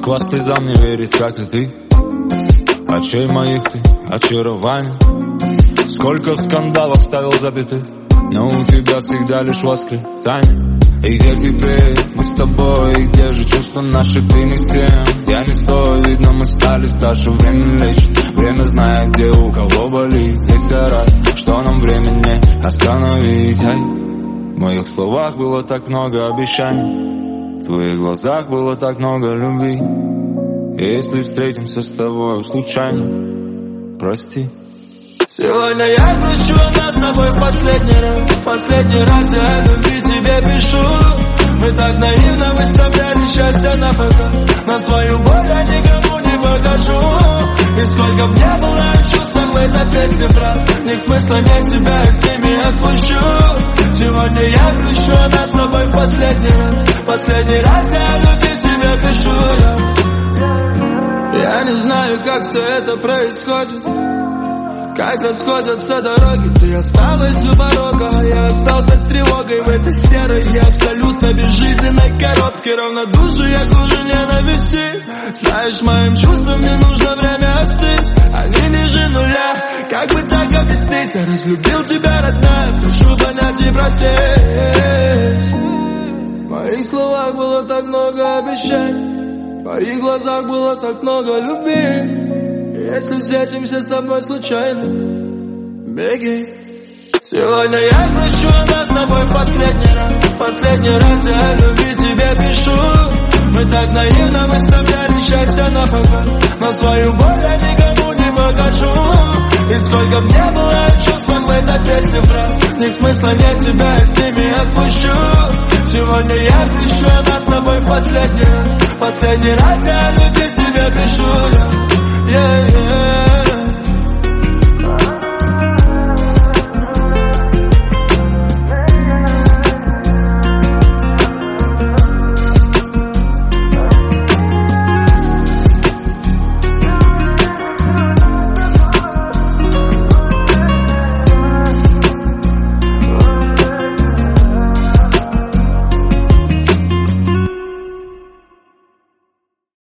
Москва слезам не верит, как и ты. Очей моих ты очарование. Сколько скандалов ставил запятых, но у тебя всегда лишь восклицание. И где теперь мы с тобой, и где же чувства наши, ты не с тем. Я не стою, видно мы стали старше, время лечит. Время знает, где у кого болит. Здесь я рад, что нам время не остановить. Ай, в моих словах было так много обещаний, в твоих глазах было так много любви. И если встретимся с тобой случайно, прости. Сегодня я грущу, а с тобой последний раз я о любви тебе пишу. Мы так наивно выставляли счастье на показ, но свою боль я никому не покажу. И сколько мне было чувств в этой песне фраз, них смысла нет, тебя я с ними отпущу. Сегодня я грущу, а с тобой последний раз я о любви тебе пишу. Я не знаю, как все это происходит, как расходятся дороги. Ты осталась у порога, а я остался с тревогой в этой серой и абсолютно безжизненной коробке. Равнодушие я хуже ненависти. Знаешь, моим чувствам не нужно время остыть, они ниже нуля. Как бы так объяснить? Я разлюбил тебя, родная, прошу понять и простить. В моих словах было так много обещаний, в твоих глазах было так много любви. Если встретимся с тобой случайно, беги. Сегодня я грущу, а с тобой последний раз я о любви тебе пишу. Мы так наивно выставляли счастье на показ, но свою боль я никому не покажу. И сколько мне было чувств в этой песне фраз, них смысла нет, тебя я с ними отпущу. Сегодня я грущу, а с тобой последний раз я о любви тебе пишу. Yeah, yeah.